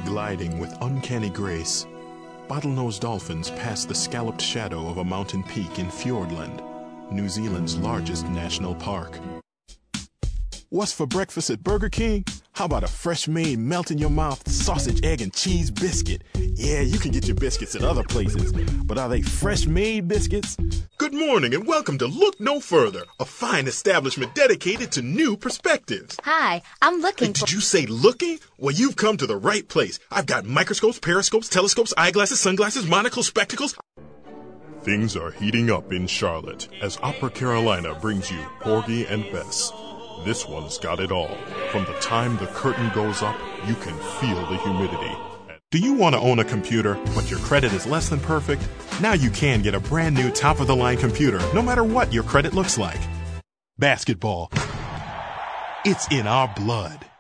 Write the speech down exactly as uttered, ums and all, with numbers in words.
gliding with uncanny grace, bottlenose dolphins pass the scalloped shadow of a mountain peak in Fiordland, New Zealand's largest national park. What's for breakfast at Burger King? How about a fresh-made, melt-in-your-mouth sausage, egg, and cheese biscuit? Yeah, you can get your biscuits at other places, but are they fresh-made biscuits? Good morning and welcome to Look No Further, a fine establishment dedicated to new perspectives. Hi, I'm looking Did for... you say looking? Well, you've come to the right place. I've got microscopes, periscopes, telescopes, eyeglasses, sunglasses, monocles, spectacles. Things are heating up in Charlotte as Opera Carolina brings you Porgy and Bess. This one's got it all. From the time the curtain goes up, you can feel the humidity. Do you want to own a computer, but your credit is less than perfect? Now you can get a brand new top-of-the-line computer, no matter what your credit looks like. Basketball. It's in our blood.